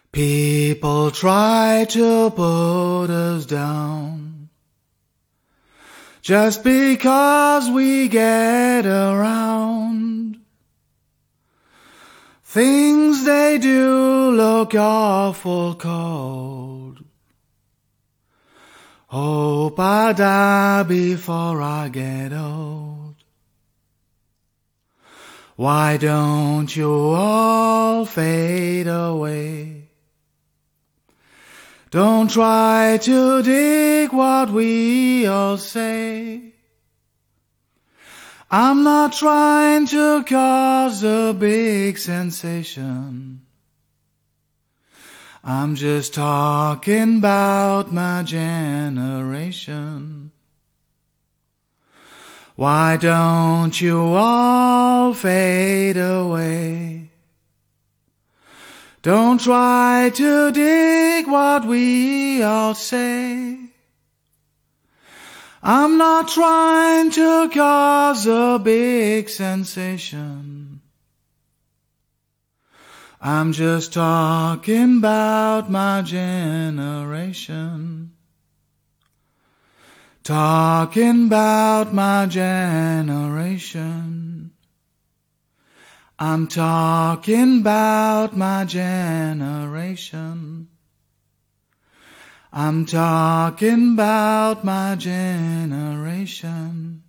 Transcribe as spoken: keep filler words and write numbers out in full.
People try to put us down just because we get around. Things they do look awful cold. Hope I die before I get old. Why don't you all fade away? Don't try to dig what we all say. I'm not trying to cause a big sensation. I'm just talking about my generation. Why don't you all fade away? Don't try to dig what we all say. I'm not trying to cause a big sensation. I'm just talking about my generation. Talking about my generation. I'm talking about my generation. I'm talking about my generation.